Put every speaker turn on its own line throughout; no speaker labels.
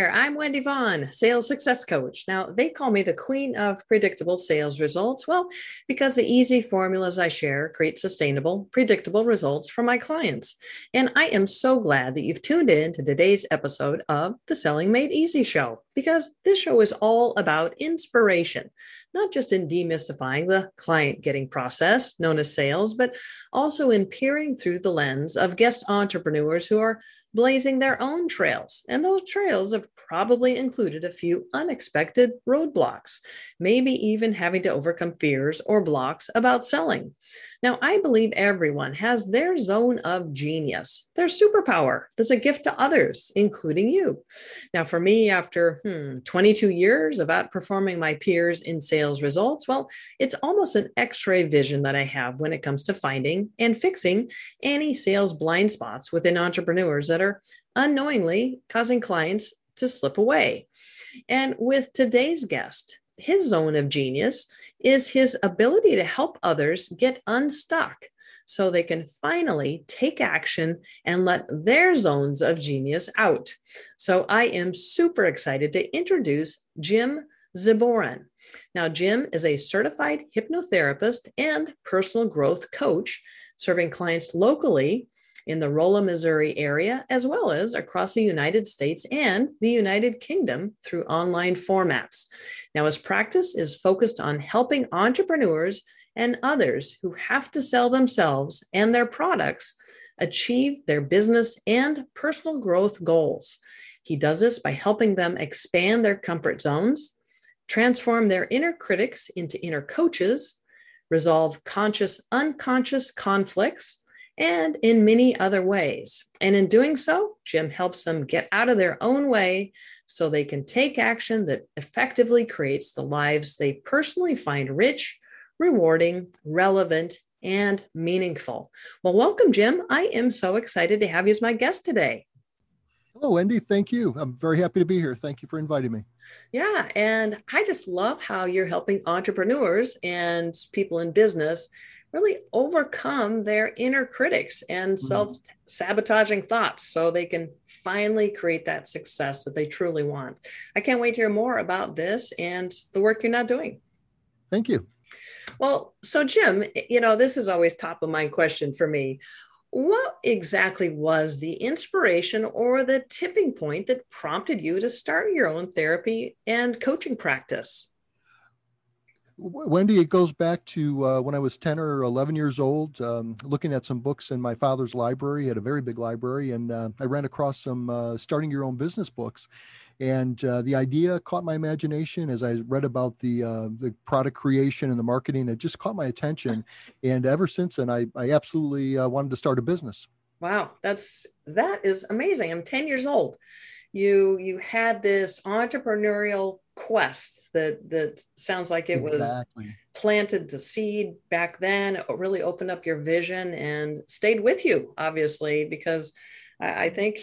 there. I'm Wendy Vaughn, sales success coach. Now, they call me the queen of predictable sales results. Well, because the easy formulas I share create sustainable, predictable results for my clients. And I am so glad that you've tuned in to today's episode of the Selling Made Easy Show, because this show is all about inspiration, not just in demystifying the client getting process known as sales, but also in peering through the lens of guest entrepreneurs who are blazing their own trails. And those trails have probably included a few unexpected roadblocks, maybe even having to overcome fears or blocks about selling. Now, I believe everyone has their zone of genius, their superpower that's a gift to others, including you. Now, for me, after 22 years of outperforming my peers in sales results, well, it's almost an x-ray vision that I have when it comes to finding and fixing any sales blind spots within entrepreneurs that are unknowingly causing clients to slip away. And with today's guest, his zone of genius is his ability to help others get unstuck so they can finally take action and let their zones of genius out. So I am super excited to introduce Jim Ziboran. Now, Jim is a certified hypnotherapist and personal growth coach, serving clients locally in the Rolla, Missouri area, as well as across the United States and the United Kingdom through online formats. Now, his practice is focused on helping entrepreneurs and others who have to sell themselves and their products achieve their business and personal growth goals. He does this by helping them expand their comfort zones, transform their inner critics into inner coaches, resolve conscious, unconscious conflicts, and in many other ways. And in doing so, Jim helps them get out of their own way so they can take action that effectively creates the lives they personally find rich, rewarding, relevant, and meaningful. Well, welcome, Jim. I am so excited to have you as my guest today.
Hello, Wendy. Thank you. I'm very happy to be here. Thank you for inviting me.
Yeah, and I just love how you're helping entrepreneurs and people in business really overcome their inner critics and self-sabotaging thoughts so they can finally create that success that they truly want. I can't wait to hear more about this and the work you're now doing.
Thank you.
Well, so Jim, this is always top of mind question for me. What exactly was the inspiration or the tipping point that prompted you to start your own therapy and coaching practice?
Wendy, it goes back to when I was 10 or 11 years old, looking at some books in my father's library. He had a very big library, and I ran across some starting your own business books. And the idea caught my imagination as I read about the product creation and the marketing. It just caught my attention. And ever since then, I absolutely wanted to start a business.
Wow, that is amazing. I'm 10 years old. You had this entrepreneurial quest that sounds like it
Exactly.
was planted to seed back then. It really opened up your vision and stayed with you, obviously, because I think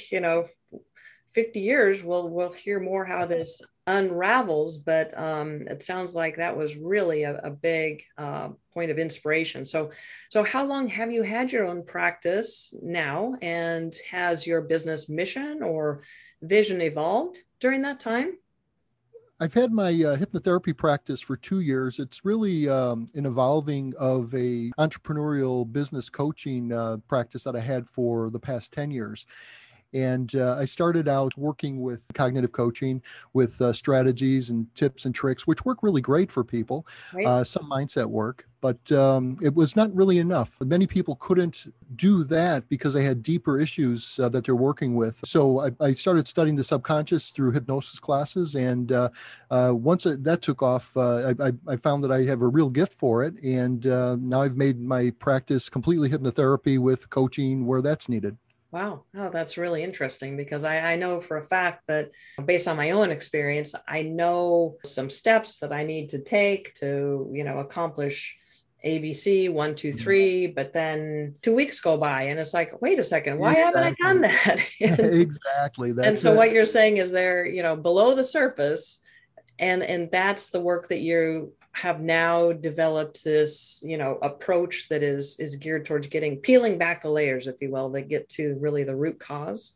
50 years we'll hear more how this unravels, but it sounds like that was really a big point of inspiration. So how long have you had your own practice now, and has your business mission or vision evolved during that time?
I've had my hypnotherapy practice for 2 years. It's really an evolving of a entrepreneurial business coaching practice that I had for the past 10 years. And I started out working with cognitive coaching with strategies and tips and tricks, which work really great for people,
Right.
some mindset work, but it was not really enough. Many people couldn't do that because they had deeper issues that they're working with. So I started studying the subconscious through hypnosis classes. And once that took off, I found that I have a real gift for it. And now I've made my practice completely hypnotherapy with coaching where that's needed.
Wow. Oh, that's really interesting because I know for a fact that based on my own experience, I know some steps that I need to take to, accomplish ABC, one, two, three, but then 2 weeks go by and it's like, wait a second, why haven't I done
Exactly.
that? and,
Exactly.
and
That's
so
it.
what you're saying is there, below the surface, and that's the work that you have now developed this approach that is geared towards peeling back the layers, if you will, that get to really the root cause.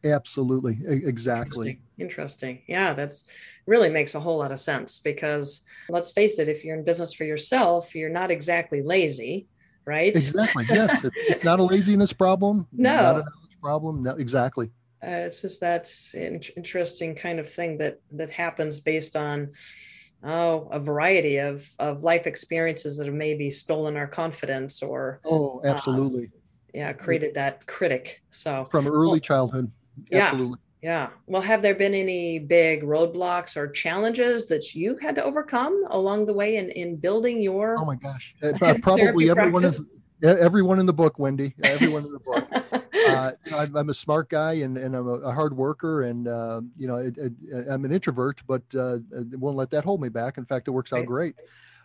Absolutely. Exactly.
Interesting. Yeah, that's really makes a whole lot of sense because let's face it, if you're in business for yourself, you're not exactly lazy, right?
Exactly. Yes. It's not a laziness problem, not a
No,
knowledge problem. No, exactly.
it's just that's an interesting kind of thing that happens based on a variety of life experiences that have maybe stolen our confidence or
Oh,
um,
absolutely.
yeah,
It,
created that critic. So,
from early
well,
childhood.
yeah,
Absolutely.
yeah. Well, have there been any big roadblocks or challenges that you had to overcome along the way in building
Oh
your
my gosh.
therapy
Probably
practice?
everyone in the book, Wendy, everyone in the book. I'm a smart guy and I'm a hard worker and, I'm an introvert, but I won't let that hold me back. In fact, it works out
Right.
great.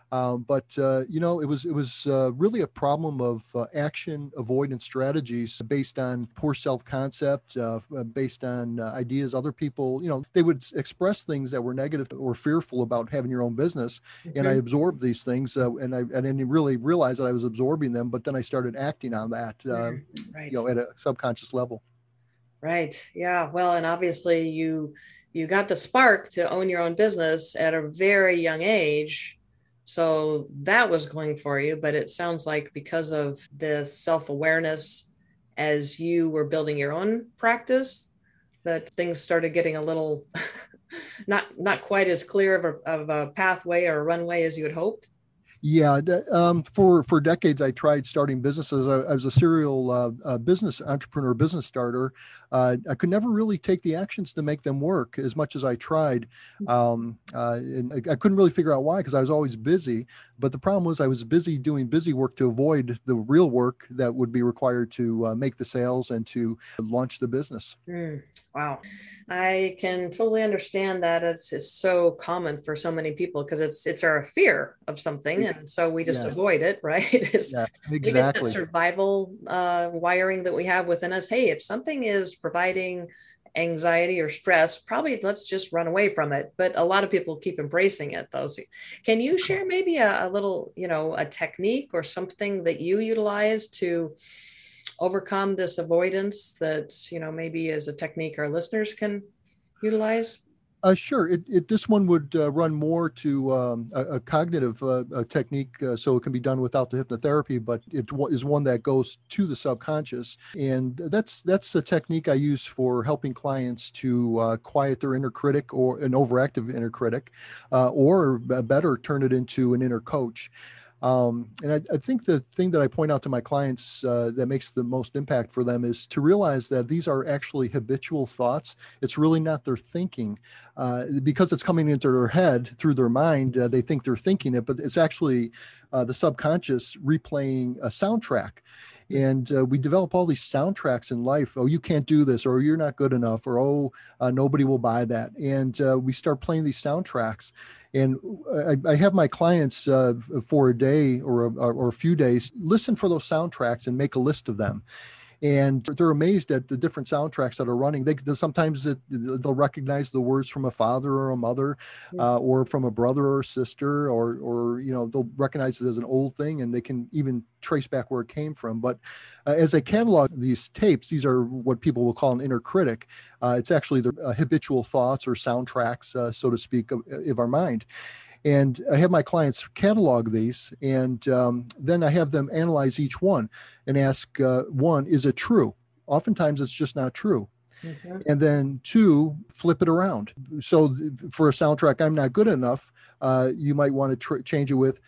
It was really a problem of action avoidance strategies based on poor self-concept, based on ideas other people, they would express things that were negative or fearful about having your own business, and I
Mhm.
absorbed these things, and I didn't really realize that I was absorbing them, but then I started acting on that,
Right.
at a subconscious level.
Right. Yeah. Well, and obviously you got the spark to own your own business at a very young age. So that was going for you, but it sounds like because of the self-awareness as you were building your own practice, that things started getting a little not quite as clear of a pathway or a runway as you had hoped.
Yeah, for decades, I tried starting businesses. I was a serial business entrepreneur, business starter. I could never really take the actions to make them work as much as I tried, and I couldn't really figure out why because I was always busy. But the problem was I was busy doing busy work to avoid the real work that would be required to make the sales and to launch the business.
Wow. I can totally understand that it's so common for so many people because it's our fear of something. And so we just
Yes,
avoid it, right? It's
yes,
maybe it's that
exactly.
survival wiring that we have within us. Hey, if something is providing anxiety or stress, probably let's just run away from it. But a lot of people keep embracing it though. So can you share maybe a little, a technique or something that you utilize to overcome this avoidance that maybe as a technique our listeners can utilize?
Sure. This one would run more to a cognitive technique, so it can be done without the hypnotherapy, but is one that goes to the subconscious, and that's a technique I use for helping clients to quiet their inner critic or an overactive inner critic, or better, turn it into an inner coach. And I think the thing that I point out to my clients that makes the most impact for them is to realize that these are actually habitual thoughts. It's really not their thinking. Because it's coming into their head through their mind, they think they're thinking it, but it's actually the subconscious replaying a soundtrack. And we develop all these soundtracks in life. Oh, you can't do this, or you're not good enough, or nobody will buy that. And we start playing these soundtracks. And I have my clients for a day or a few days listen for those soundtracks and make a list of them, and they're amazed at the different soundtracks that are running. Sometimes they'll recognize the words from a father or a mother, or from a brother or sister, or they'll recognize it as an old thing, and they can even trace back where it came from. But as they catalog these tapes, these are what people will call an inner critic. It's actually the habitual thoughts or soundtracks, so to speak, of our mind. And I have my clients catalog these, and then I have them analyze each one and ask, one, is it true? Oftentimes it's just not true.
Mhm.
And then two, flip it around. So for a soundtrack, I'm not good enough. You might want to change it with,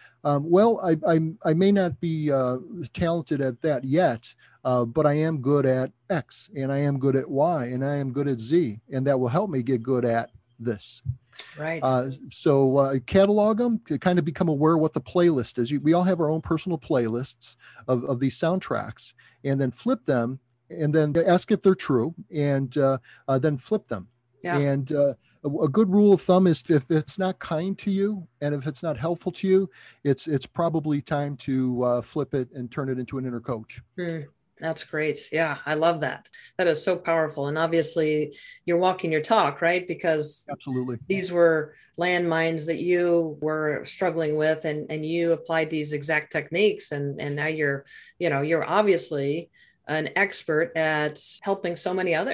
I may not be talented at that yet, but I am good at X, and I am good at Y, and I am good at Z, and that will help me get good at this.
Right.
Catalog them to kind of become aware of what the playlist is. We all have our own personal playlists of these soundtracks, and then flip them, and then ask if they're true, and then flip them.
Yeah.
And a good rule of thumb is if it's not kind to you and if it's not helpful to you, it's probably time to flip it and turn it into an inner coach.
That's great. Yeah, I love that. That is so powerful. And obviously, you're walking your talk, right? Because
Absolutely.
these were landmines that you were struggling with, and you applied these exact techniques, and now you're obviously an expert at helping so many others.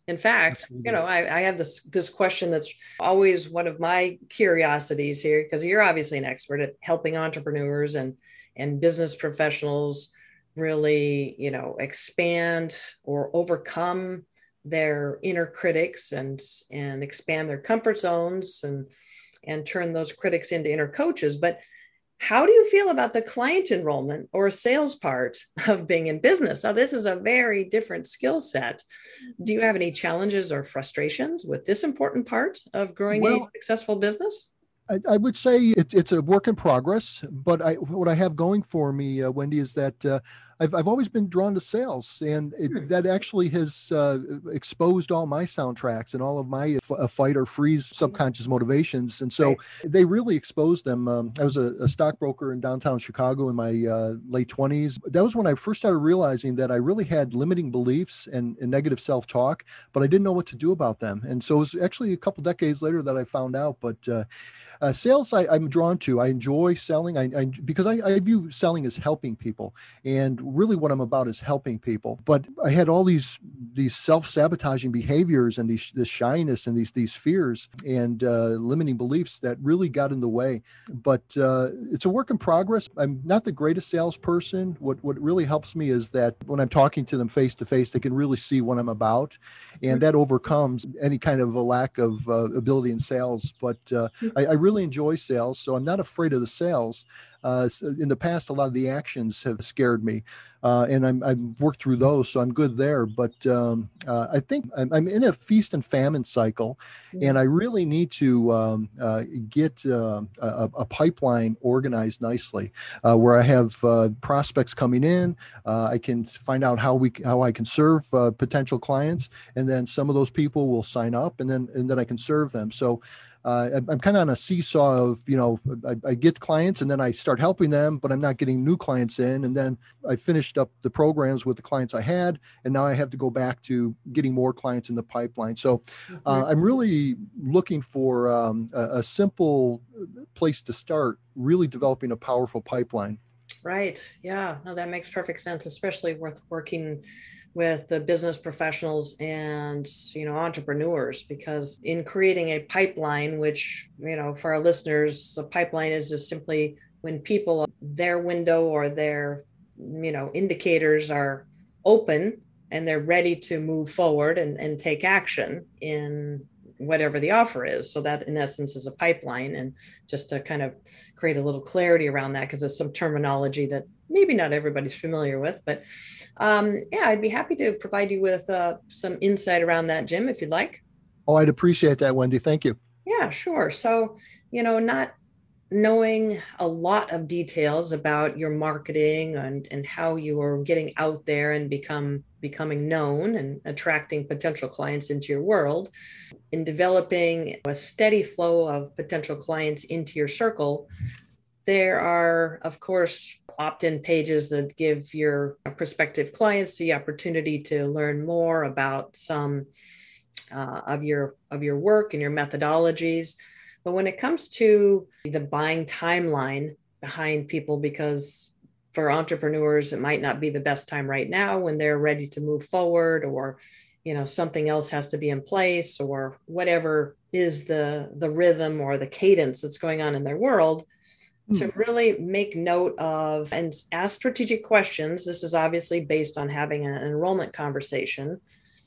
In fact,
Absolutely.
I have this question that's always one of my curiosities here, because you're obviously an expert at helping entrepreneurs and business professionals really, expand or overcome their inner critics and expand their comfort zones and turn those critics into inner coaches. But how do you feel about the client enrollment or sales part of being in business? Now, this is a very different skill set. Do you have any challenges or frustrations with this important part of growing a
Well,
successful business?
I would say it's a work in progress, but what I have going for me, Wendy, is that I've always been drawn to sales, and that actually has exposed all my soundtracks and all of my fight or freeze subconscious motivations, and so
Right.
they really exposed them. I was a stockbroker in downtown Chicago in my late 20s. That was when I first started realizing that I really had limiting beliefs and negative self-talk, but I didn't know what to do about them. And so it was actually a couple decades later that I found out. But sales, I'm drawn to. I enjoy selling. Because I view selling as helping people, and really what I'm about is helping people. But I had all these self-sabotaging behaviors and this shyness and these fears and limiting beliefs that really got in the way. But it's a work in progress. I'm not the greatest salesperson. What really helps me is that when I'm talking to them face to face, they can really see what I'm about, and that overcomes any kind of a lack of ability in sales. But I really enjoy sales, so I'm not afraid of the sales. In the past, a lot of the actions have scared me, and I've worked through those, so I'm good there. But I think I'm in a feast and famine cycle, and I really need to get a pipeline organized nicely, where I have prospects coming in. I can find out how I can serve potential clients, and then some of those people will sign up, and then I can serve them. So I'm kind of on a seesaw of, I get clients and then I start helping them, but I'm not getting new clients in. And then I finished up the programs with the clients I had, and now I have to go back to getting more clients in the pipeline. So I'm really looking for a simple place to start, really developing a powerful pipeline.
Right. Yeah. No, that makes perfect sense, especially with working with the business professionals and entrepreneurs, because in creating a pipeline, which for our listeners, a pipeline is just simply when people, their window or their indicators are open and they're ready to move forward and take action in whatever the offer is. So that in essence is a pipeline. And just to kind of create a little clarity around that, because it's some terminology that maybe not everybody's familiar with, but yeah, I'd be happy to provide you with some insight around that, Jim, if you'd like.
Oh, I'd appreciate that, Wendy. Thank you.
Yeah, sure. So, not knowing a lot of details about your marketing and how you are getting out there and becoming known and attracting potential clients into your world, in developing a steady flow of potential clients into your circle, there are, of course, opt-in pages that give your prospective clients the opportunity to learn more about some of your work and your methodologies. But when it comes to the buying timeline behind people, because for entrepreneurs, it might not be the best time right now when they're ready to move forward, or something else has to be in place, or whatever is the rhythm or the cadence that's going on in their world, to really make note of and ask strategic questions. This is obviously based on having an enrollment conversation.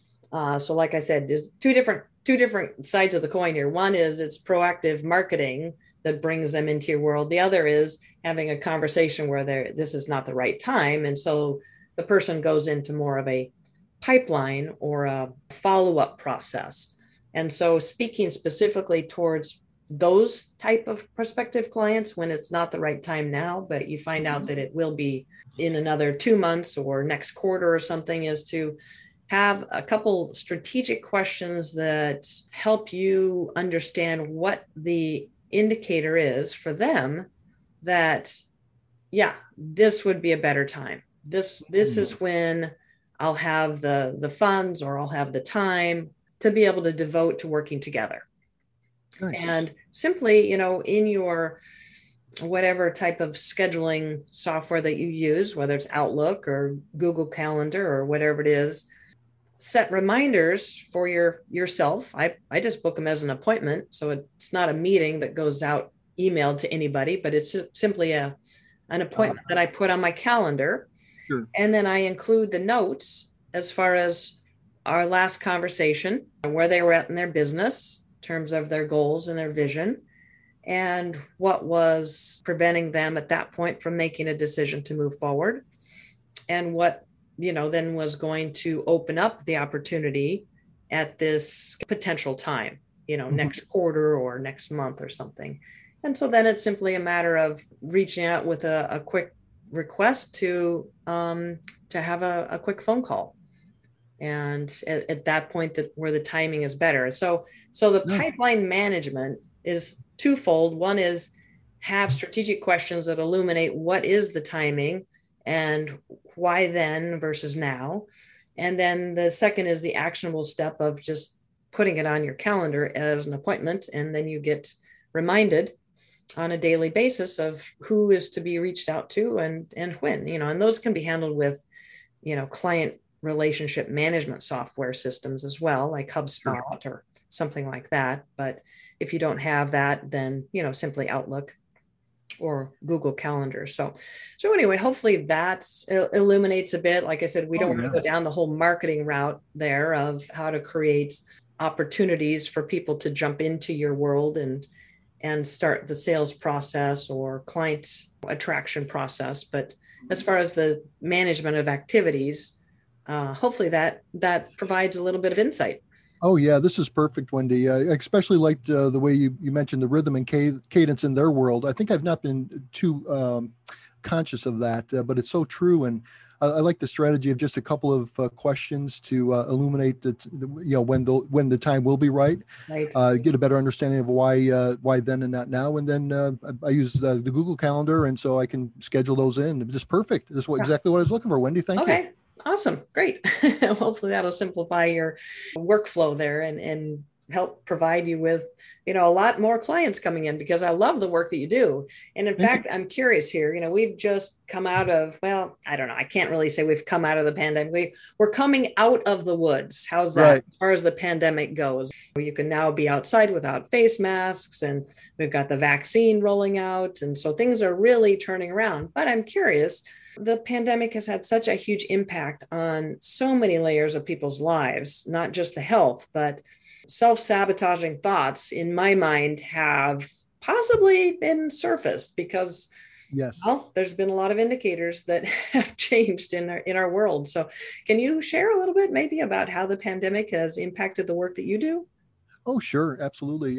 So like I said, there's two different sides of the coin here. One is it's proactive marketing that brings them into your world. The other is having a conversation where this is not the right time. And so the person goes into more of a pipeline or a follow-up process. And so speaking specifically towards those type of prospective clients, when it's not the right time now, but you find out that it will be in another 2 months or next quarter or something, is to have a couple strategic questions that help you understand what the indicator is for them that, yeah, this would be a better time. This is when I'll have the funds, or I'll have the time to be able to devote to working together. Nice. And simply, in your whatever type of scheduling software that you use, whether it's Outlook or Google Calendar or whatever it is, set reminders for yourself. I just book them as an appointment. So it's not a meeting that goes out emailed to anybody, but it's simply an appointment that I put on my calendar.
Sure.
And then I include the notes as far as our last conversation, where they were at in their business in terms of their goals and their vision, and what was preventing them at that point from making a decision to move forward, and what, then was going to open up the opportunity at this potential time, next quarter or next month or something. And so then it's simply a matter of reaching out with a quick request to have a quick phone call. And at that point, where the timing is better. So the pipeline management is twofold. One is have strategic questions that illuminate what is the timing and why then versus now. And then the second is the actionable step of just putting it on your calendar as an appointment. And then you get reminded on a daily basis of who is to be reached out to and when, and those can be handled with, client relationship management software systems as well, like HubSpot or something like that. But if you don't have that, then, simply Outlook or Google Calendar. So anyway, hopefully that illuminates a bit. Like I said, we don't want to go down the whole marketing route there of how to create opportunities for people to jump into your world and start the sales process or client attraction process. But as far as the management of activities, hopefully that provides a little bit of insight.
Oh, yeah, this is perfect, Wendy. I especially liked the way you mentioned the rhythm and cadence in their world. I think I've not been too conscious of that, but it's so true. And I like the strategy of just a couple of questions to illuminate when the time will be right. Get a better understanding of why then and not now. And then I use the Google Calendar, and so I can schedule those in. Just perfect. This is exactly what I was looking for, Wendy. Thank you.
Awesome. Great. Hopefully that'll simplify your workflow there and help provide you with, a lot more clients coming in, because I love the work that you do. And in fact, I'm curious here, we've just come out of, well, I don't know. I can't really say we've come out of the pandemic. We're coming out of the woods. How's that as far as the pandemic goes? You can now be outside without face masks, and we've got the vaccine rolling out. And so things are really turning around. But I'm curious, the pandemic has had such a huge impact on so many layers of people's lives, not just the health, but self-sabotaging thoughts in my mind have possibly been surfaced because there's been a lot of indicators that have changed in our world. So can you share a little bit maybe about how the pandemic has impacted the work that you do?
Oh, sure. Absolutely.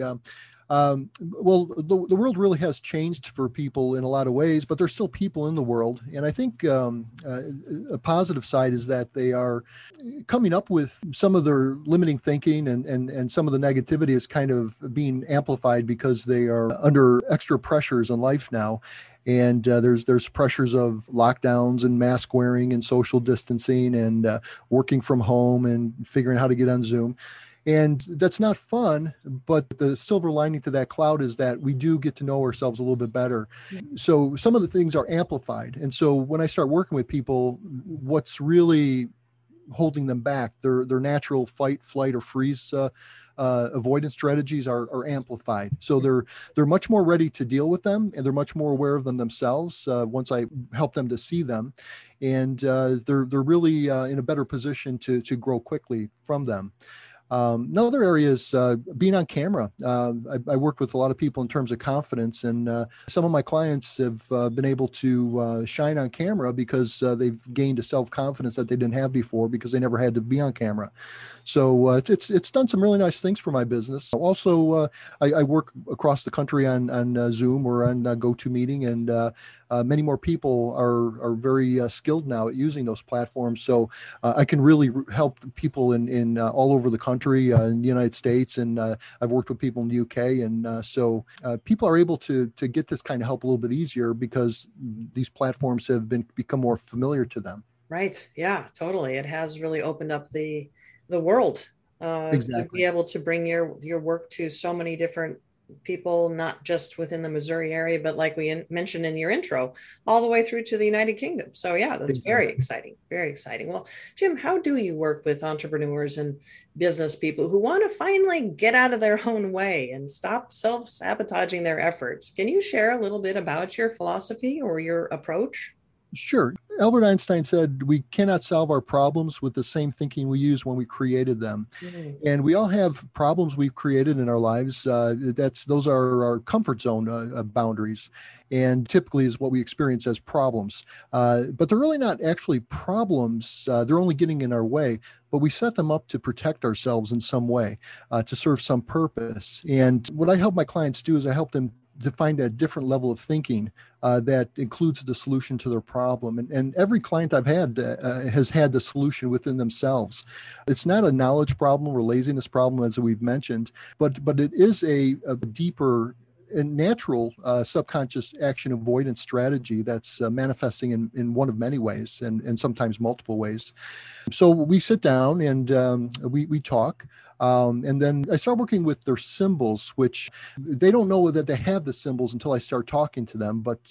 Well, the world really has changed for people in a lot of ways, but there's still people in the world. And I think a positive side is that they are coming up with some of their limiting thinking, and some of the negativity is kind of being amplified because they are under extra pressures in life now. And there's pressures of lockdowns and mask wearing and social distancing and working from home and figuring out how to get on Zoom. And that's not fun, but the silver lining to that cloud is that we do get to know ourselves a little bit better. So some of the things are amplified. And so when I start working with people, what's really holding them back, their natural fight, flight, or freeze avoidance strategies are amplified. So they're much more ready to deal with them, and they're much more aware of them themselves once I help them to see them. And they're really in a better position to grow quickly from them. Another area is being on camera. I work with a lot of people in terms of confidence, and some of my clients have been able to shine on camera because they've gained a self-confidence that they didn't have before because they never had to be on camera. So it's done some really nice things for my business. Also, I work across the country on Zoom or on GoToMeeting, and many more people are very skilled now at using those platforms. So I can really help people in all over the country, in the United States, and I've worked with people in the UK, and so people are able to get this kind of help a little bit easier because these platforms have become more familiar to them.
Right. Yeah, totally. It has really opened up the world
Exactly.
to be able to bring your work to so many different people not just within the Missouri area, but like we mentioned in your intro, all the way through to the United Kingdom. So yeah, that's very
Exactly.
exciting. Very exciting. Well, Jim, how do you work with entrepreneurs and business people who want to finally get out of their own way and stop self-sabotaging their efforts? Can you share a little bit about your philosophy or your approach?
Sure. Albert Einstein said we cannot solve our problems with the same thinking we used when we created them.
Mm,
And we all have problems we've created in our lives. Those are our comfort zone boundaries, and typically is what we experience as problems. But they're really not actually problems. They're only getting in our way. But we set them up to protect ourselves in some way, to serve some purpose. And what I help my clients do is I help them to find a different level of thinking that includes the solution to their problem. And every client I've had has had the solution within themselves. It's not a knowledge problem or laziness problem, as we've mentioned, but it is a deeper and natural subconscious action avoidance strategy that's manifesting in one of many ways and sometimes multiple ways. So we sit down and we talk. And then I start working with their symbols, which they don't know that they have the symbols until I start talking to them. But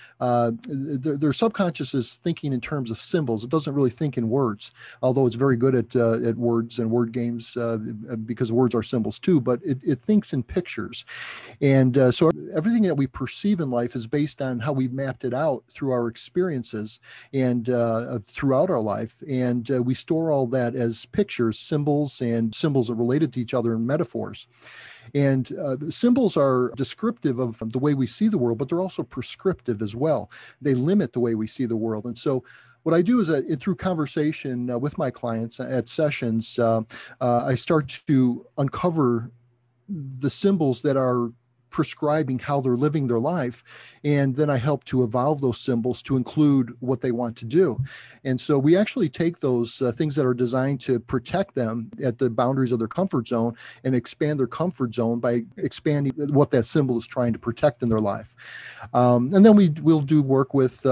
their subconscious is thinking in terms of symbols. It doesn't really think in words, although it's very good at words and word games because words are symbols too. But it thinks in pictures. And so everything that we perceive in life is based on how we mapped it out through our experiences and throughout our life. And we store all that as pictures, symbols, and symbols that related to each other in metaphors. And symbols are descriptive of the way we see the world, but they're also prescriptive as well. They limit the way we see the world. And so what I do is through conversation with my clients at sessions, I start to uncover the symbols that are prescribing how they're living their life. And then I help to evolve those symbols to include what they want to do. And so we actually take those things that are designed to protect them at the boundaries of their comfort zone and expand their comfort zone by expanding what that symbol is trying to protect in their life. And then we'll do work with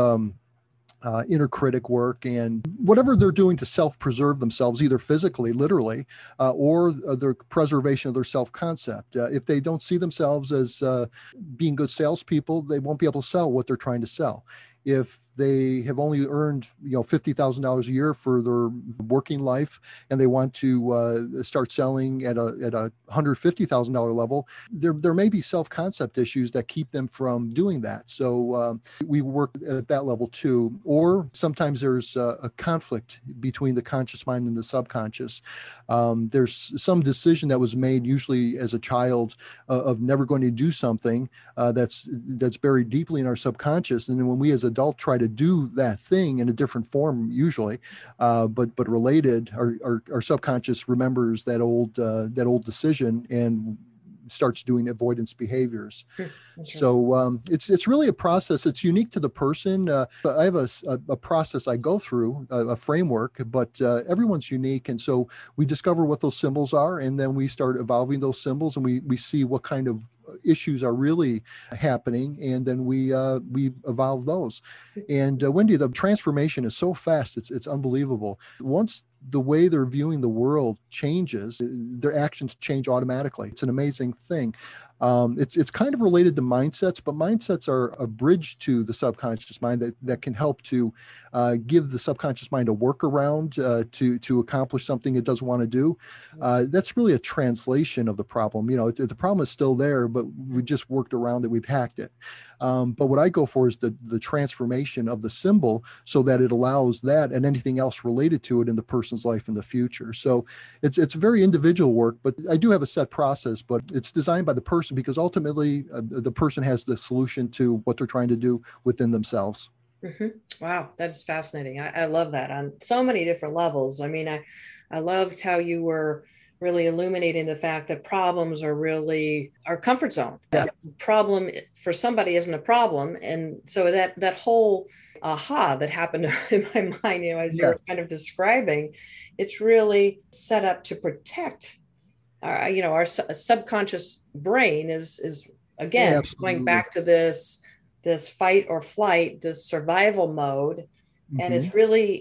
inner critic work and whatever they're doing to self-preserve themselves, either physically, literally, or their preservation of their self-concept. If they don't see themselves as being good salespeople, they won't be able to sell what they're trying to sell. If they have only earned $50,000 a year for their working life and they want to start selling at a $150,000 level, there may be self-concept issues that keep them from doing that. So we work at that level too. Or sometimes there's a conflict between the conscious mind and the subconscious. There's some decision that was made, usually as a child, of never going to do something that's buried deeply in our subconscious. And then when we as adults try to do that thing in a different form, usually, but related, our subconscious remembers that old decision and starts doing avoidance behaviors. Okay. So it's really a process. It's unique to the person. I have a process I go through, a framework, but everyone's unique. And so we discover what those symbols are, and then we start evolving those symbols, and we see what kind of issues are really happening, and then we evolve those. And Wendy, the transformation is so fast, it's unbelievable. Once the way they're viewing the world changes, their actions change automatically. It's an amazing thing. It's kind of related to mindsets, but mindsets are a bridge to the subconscious mind that can help to give the subconscious mind a workaround to accomplish something it doesn't want to do. That's really a translation of the problem. The problem is still there, but we just worked around it. We've hacked it. But what I go for is the transformation of the symbol so that it allows that and anything else related to it in the person's life in the future. So it's very individual work, but I do have a set process, but it's designed by the person because ultimately the person has the solution to what they're trying to do within themselves.
Mm-hmm. Wow, that is fascinating. I love that on so many different levels. I mean, I loved how you were really illuminating the fact that problems are really our comfort zone.
Yeah.
Problem for somebody isn't a problem. And so that whole aha that happened in my mind, as you were kind of describing, it's really set up to protect our subconscious brain is again, going back to this fight or flight, this survival mode. Mm-hmm. And it's really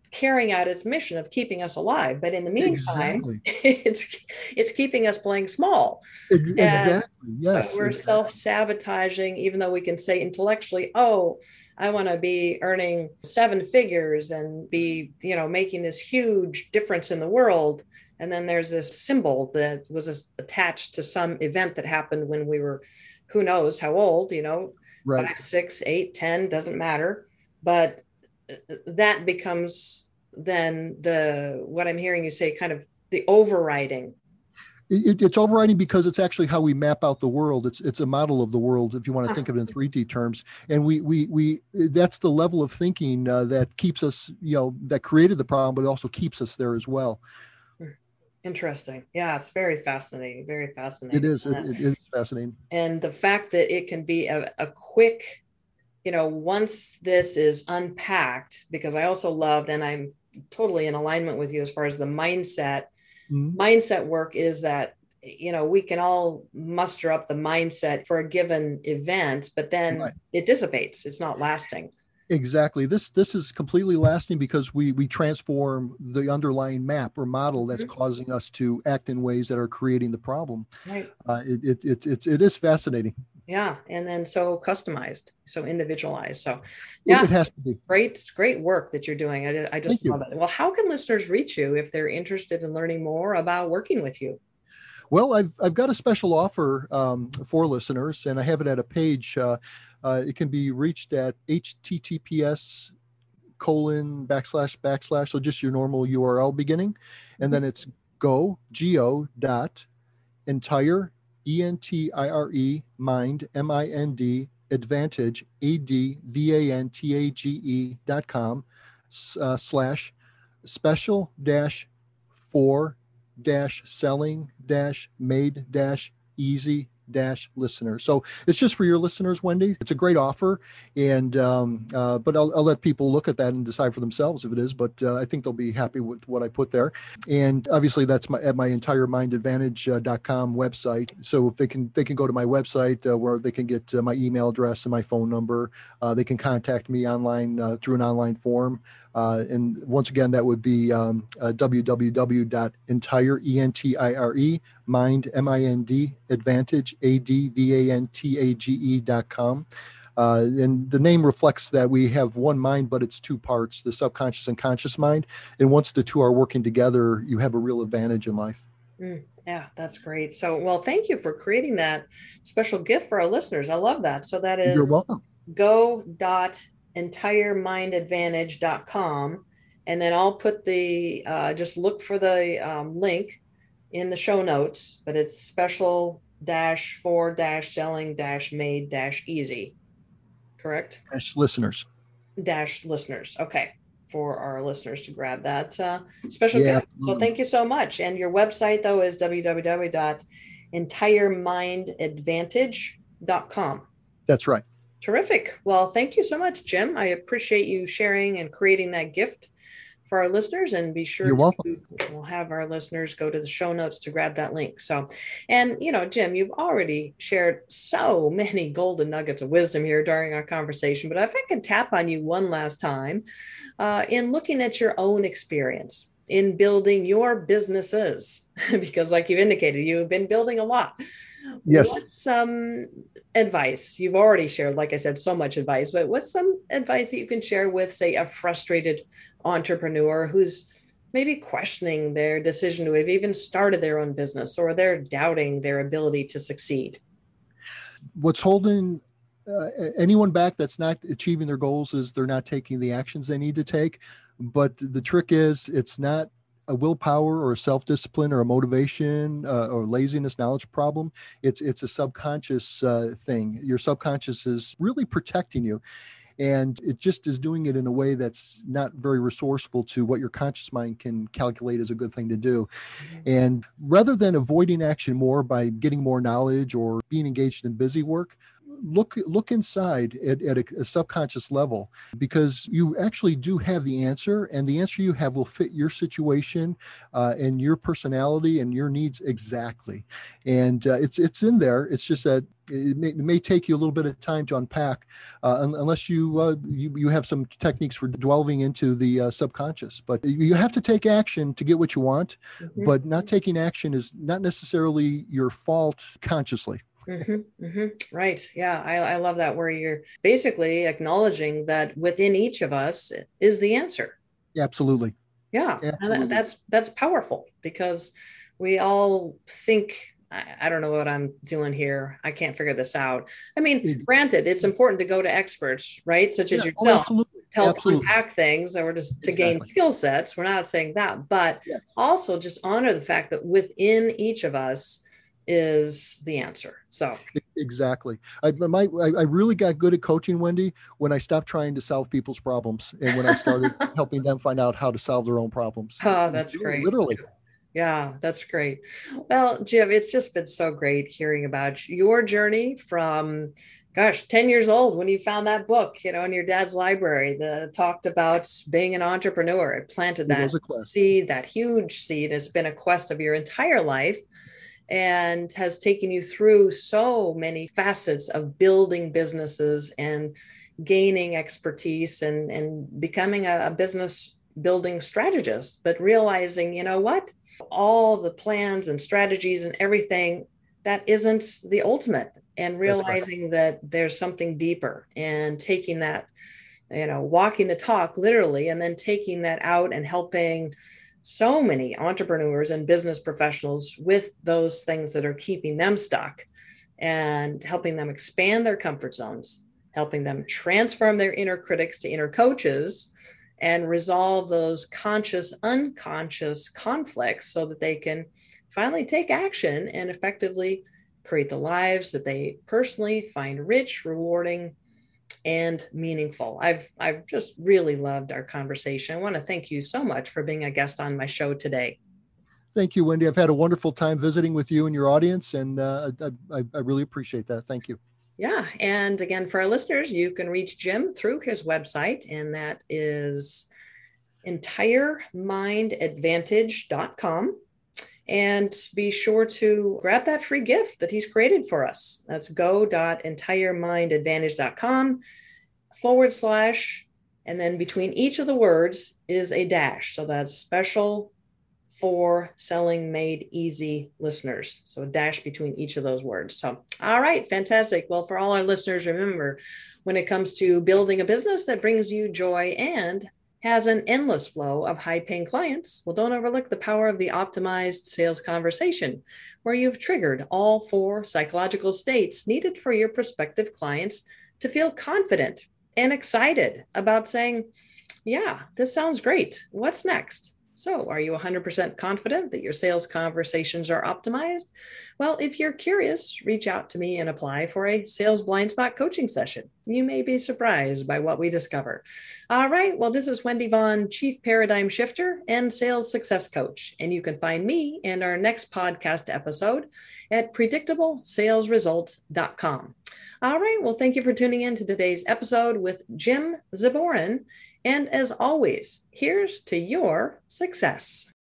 carrying out its mission of keeping us alive. But in the meantime,
Exactly.
it's keeping us playing small. And
Exactly.
so
Yes.
we're
Exactly.
self-sabotaging, even though we can say intellectually, oh, I want to be earning seven figures and be, making this huge difference in the world. And then there's this symbol that was attached to some event that happened when we were, who knows how old,
Right.
5, 6, 8, 10, doesn't matter. But that becomes then what I'm hearing you say, kind of the overriding.
It's overriding because it's actually how we map out the world. It's a model of the world, if you want to
Huh.
think of it in 3D terms. And we that's the level of thinking that keeps us, that created the problem, but it also keeps us there as well.
Interesting. Yeah, it's very fascinating. Very
It
fascinating.
is. It is fascinating.
And the fact that it can be a quick, once this is unpacked, because I also loved, and I'm totally in alignment with you as far as the
Mhm.
mindset work is that, we can all muster up the mindset for a given event, but then
Right.
it dissipates. It's not lasting.
Exactly. This is completely lasting because we transform the underlying map or model that's
Mhm.
causing us to act in ways that are creating the problem.
Right.
It is fascinating.
Yeah. And then so customized, so individualized. So,
It,
yeah,
it has to be.
great work that you're doing. I
Thank
just
you.
love it. Well, how can listeners reach you if they're interested in learning more about working with you?
Well, I've got a special offer for listeners, and I have it at a page. It can be reached at https colon backslash backslash, so just your normal URL beginning, and then it's go dot entire entire mind mind advantage advantage.com slash special dash for dash selling dash made dash easy dash listener. So it's just for your listeners, Wendy. It's a great offer, and but I'll let people look at that and decide for themselves if it is. But I think they'll be happy with what I put there. And obviously that's at my entiremindadvantage.com website. So they can go to my website where they can get my email address and my phone number. They can contact me online through an online form. And once again, that would be www.entire mind mind advantage advantage.com. And the name reflects that we have one mind, but it's two parts, the subconscious and conscious mind. And once the two are working together, you have a real advantage in life.
Yeah, that's great. So, well, thank you for creating that special gift for our listeners. I love that. So that
You're
is
welcome.
go.entiremindadvantage.com. And then I'll put just look for the link in the show notes, but it's special dash for dash selling dash made dash easy, correct?
Listeners.
Dash listeners. Okay. For our listeners to grab that special
Yeah,
gift. So
absolutely.
thank you so much. And your website, though, is www.entiremindadvantage.com.
That's right.
Terrific. Well, thank you so much, Jim. I appreciate you sharing and creating that gift for our listeners, and be sure
You're welcome.
to we'll have our listeners go to the show notes to grab that link. So, and Jim, you've already shared so many golden nuggets of wisdom here during our conversation, but if I could tap on you one last time in looking at your own experience in building your businesses, because like you've indicated, you've been building a lot.
Yes.
What's some advice you've already shared? Like I said, so much advice, but what's some advice that you can share with, say, a frustrated entrepreneur who's maybe questioning their decision to have even started their own business, or they're doubting their ability to succeed?
What's holding anyone back that's not achieving their goals is they're not taking the actions they need to take. But the trick is, it's not a willpower or a self-discipline or a motivation or laziness knowledge problem. It's a subconscious thing. Your subconscious is really protecting you, and it just is doing it in a way that's not very resourceful to what your conscious mind can calculate as a good thing to do. And rather than avoiding action more by getting more knowledge or being engaged in busy work, look inside at a subconscious level, because you actually do have the answer, and the answer you have will fit your situation and your personality and your needs exactly. And it's in there. It's just that it may take you a little bit of time to unpack, unless you have some techniques for delving into the subconscious. But you have to take action to get what you want. Mm-hmm. But not taking action is not necessarily your fault consciously.
Mm-hmm, mm-hmm. Right. Yeah. I love that, where you're basically acknowledging that within each of us is the answer.
Absolutely.
Yeah. Absolutely. And that's powerful, because we all think, I don't know what I'm doing here, I can't figure this out. I mean, granted, it's important to go to experts, right? Such as yourself, to help unpack things, or just to gain skill sets. We're not saying that, but also just honor the fact that within each of us is the answer. So
exactly. I really got good at coaching, Wendy, when I stopped trying to solve people's problems, and when I started helping them find out how to solve their own problems.
Oh, that's great.
Literally.
Yeah, that's great. Well, Jim, it's just been so great hearing about your journey from, 10 years old when you found that book, in your dad's library that talked about being an entrepreneur. It planted that seed, that huge seed. It's been a quest of your entire life, and has taken you through so many facets of building businesses and gaining expertise and becoming a business building strategist, but realizing, all the plans and strategies and everything, that isn't the ultimate, and realizing that there's something deeper, and taking that, walking the talk literally, and then taking that out and helping so many entrepreneurs and business professionals with those things that are keeping them stuck, and helping them expand their comfort zones, helping them transform their inner critics to inner coaches, and resolve those conscious, unconscious conflicts, so that they can finally take action and effectively create the lives that they personally find rich, rewarding, and meaningful. I've just really loved our conversation. I want to thank you so much for being a guest on my show today.
Thank you, Wendy. I've had a wonderful time visiting with you and your audience, and I really appreciate that. Thank you.
Yeah. And again, for our listeners, you can reach Jim through his website, and that is entiremindadvantage.com. And be sure to grab that free gift that he's created for us. That's go.entiremindadvantage.com / and then between each of the words is a dash. So that's special for Selling Made Easy listeners. So a dash between each of those words. So, all right, fantastic. Well, for all our listeners, remember, when it comes to building a business that brings you joy and has an endless flow of high-paying clients, well, don't overlook the power of the optimized sales conversation, where you've triggered all 4 psychological states needed for your prospective clients to feel confident and excited about saying, yeah, this sounds great. What's next? So are you 100% confident that your sales conversations are optimized? Well, if you're curious, reach out to me and apply for a sales blind spot coaching session. You may be surprised by what we discover. All right. Well, this is Wendy Vaughn, Chief Paradigm Shifter and Sales Success Coach. And you can find me and our next podcast episode at predictablesalesresults.com. All right. Well, thank you for tuning in to today's episode with Jim Zaborin. And as always, here's to your success.